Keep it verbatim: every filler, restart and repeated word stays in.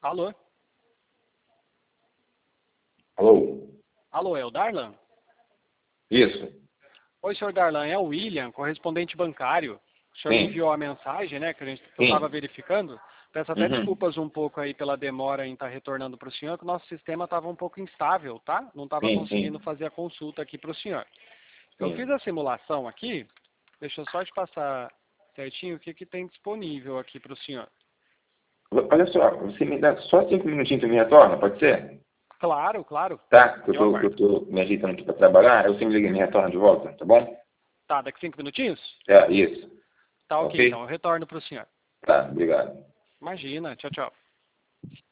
Alô? Alô? Alô, é o Darlan? Isso. Oi, senhor Darlan, é o William, correspondente bancário. O senhor me Sim. enviou a mensagem, né, que a gente Sim. estava verificando. Peço até Uhum. desculpas um pouco aí pela demora em estar retornando para o senhor, que o nosso sistema estava um pouco instável, tá? Não estava Sim, conseguindo sim. fazer a consulta aqui para o senhor. Eu fiz Sim. a simulação aqui, deixa eu só te passar certinho o que, que tem disponível aqui para o senhor. Olha só, você me dá só cinco minutinhos que eu me retorno, pode ser? Claro, claro, Tá? Que eu eu tô, que eu aguardo. tô me ajeitando aqui pra trabalhar, eu sempre ligo e me retorno de volta, tá bom? Tá, daqui cinco minutinhos? É, isso. Tá ok, então, Ok? eu retorno para o senhor. Tá, obrigado. Imagina, tchau, tchau.